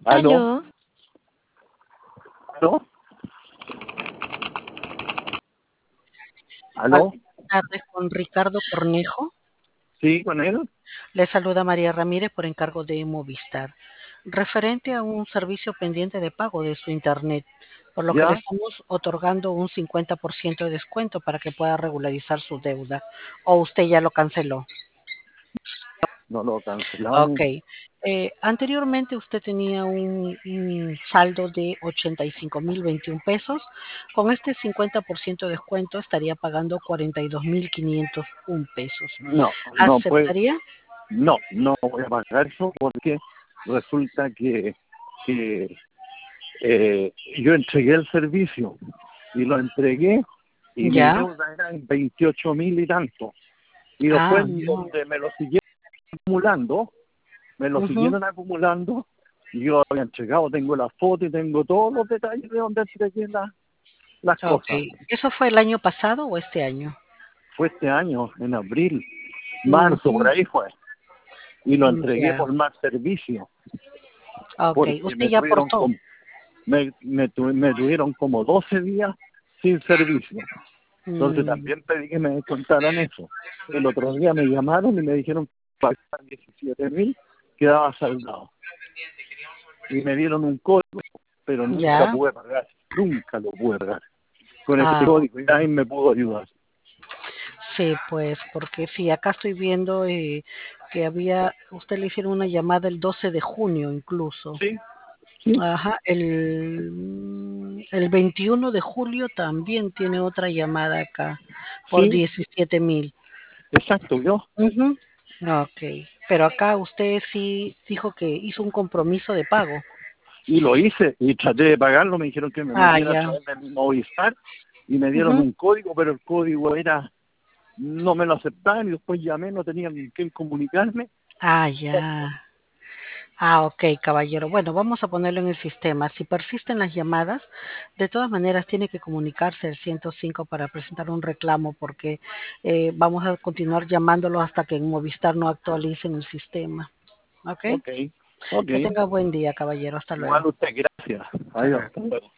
¿Aló? Aló, ¿Aló? Hola, ¿Aló? buenas tardes con Ricardo Cornejo. ¿Sí, con él? Le saluda María Ramírez por encargo de Movistar. Referente a un servicio pendiente de pago de su internet, por lo que le ¿Ya? estamos otorgando un 50% de descuento para que pueda regularizar su deuda. ¿O usted ya lo canceló? No lo Ok. cancelamos. Anteriormente usted tenía un saldo de 85.021 pesos. Con este 50% de descuento estaría pagando 42.501 pesos. No, no pues, ¿Aceptaría? no voy a pagar eso porque resulta que yo entregué el servicio y lo entregué y mi Ya. deuda era en 28.000 y tanto. Y Ah, después no. donde me lo siguieron acumulando, Ujú. yo había entregado, tengo la foto y tengo todos los detalles de donde entregué las Ok. cosas. ¿Eso fue el año pasado o este año? Fue este año, en abril, marzo, por Ujú. ahí fue. Y lo entregué Ya. por más servicio, Ok. porque ¿Usted ya aportó? me tuvieron como 12 días sin servicio. Entonces Mm, también pedí que me descontaran eso. El otro día me llamaron y me dijeron que pagar 17.000 quedaba saldado. Y me dieron un código, pero nunca ya. pude pagar, nunca lo pude pagar. Con ese Ah, código y nadie me pudo ayudar. sí, pues, porque sí, acá estoy viendo que usted le hicieron una llamada el 12 de junio incluso. Sí, sí, Ajá, el 21 de julio también tiene otra llamada acá por sí, 17.000. exacto, yo. Ujú. Ok, pero acá usted sí dijo que hizo un compromiso de pago. Y lo hice y traté de pagarlo, me dijeron que me Ah, metiera a ya. través de mi Movistar y me dieron Ujú. un código, pero el código no me lo aceptaban y después llamé, no tenía con quién comunicarme. Ah, ya. Ah, ok, caballero. Bueno, vamos a ponerlo en el sistema. Si persisten las llamadas, de todas maneras tiene que comunicarse al 105 para presentar un reclamo porque vamos a continuar llamándolo hasta que en Movistar no actualicen el sistema. ¿Ok? Ok, ok. Que tenga buen día, caballero. Hasta luego. Igual usted, gracias. Hasta Adiós. luego. Hasta luego.